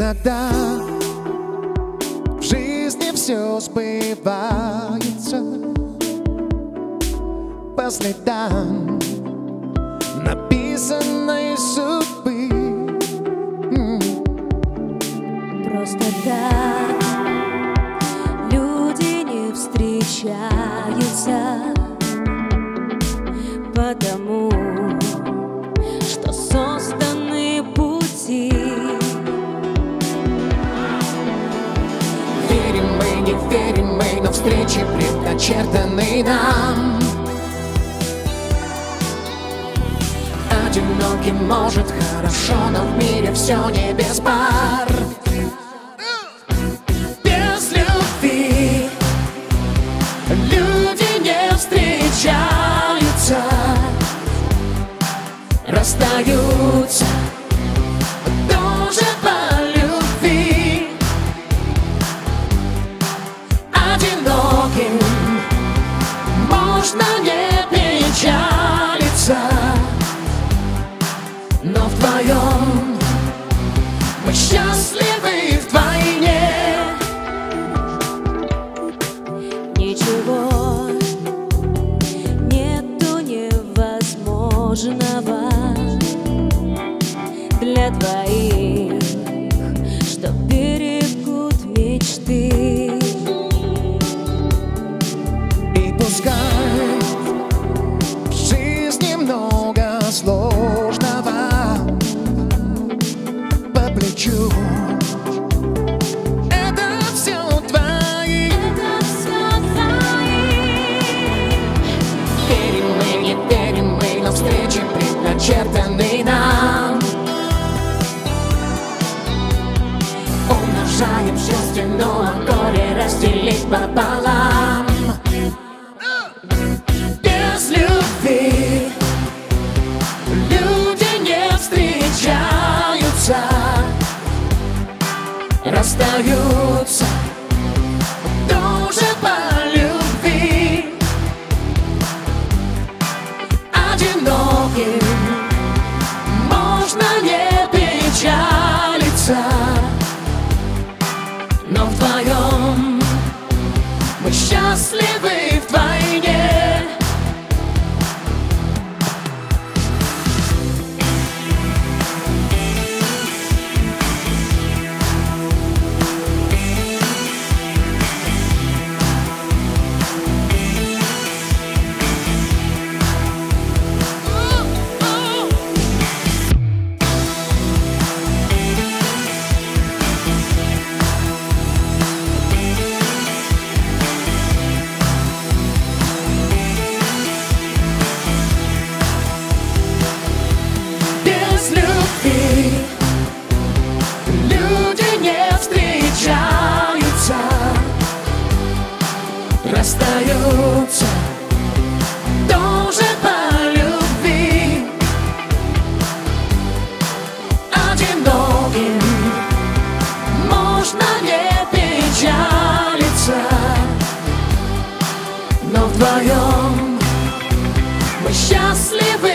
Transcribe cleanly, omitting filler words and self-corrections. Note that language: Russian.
Иногда в жизни все сбывается по следам написанной судьбы. Просто так люди не встречаются, потому что созданы пути. Верим мы, не верим мы, но встречи предначертаны нам. Одиноким может хорошо, но в мире все не без пар. Без любви люди не встречаются, расстаются тоже по любви. Одиноким можно не печалиться, но вдвоем мы счастливы вдвойне. Ничего нету невозможного для двоих, что берегут мечты. И пускай в жизни много сложного по плечу, это все твои. Верим мы, не верим мы, но встречи предначертаны нам. Умножаем счастье, но горе разделить пополам. Без любви люди не встречаются, расстаются тоже по любви. Одиноким можно не печалиться, но вдвоем мы счастливы вдвойне. Люди не встречаются, расстаются тоже по любви. Одиноким можно не печалиться, но вдвоем мы счастливы